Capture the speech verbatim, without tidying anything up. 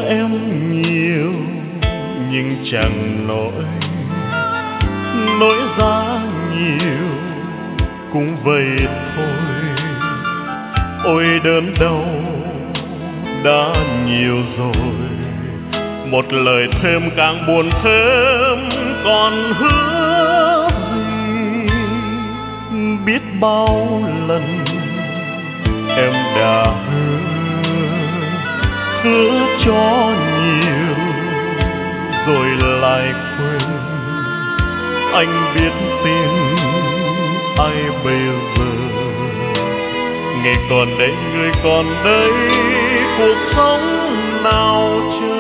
em nhiều nhưng chẳng nỗi nỗi giá nhiều cũng vậy thôi. Ôi đớn đau đã nhiều rồi, một lời thêm càng buồn thêm còn hứa gì. Biết bao lần em đã hứa hứa cho nhiều rồi lại quên. Anh biết tin ai bây giờ, ngày còn đây người còn đây, cuộc sống nào chờ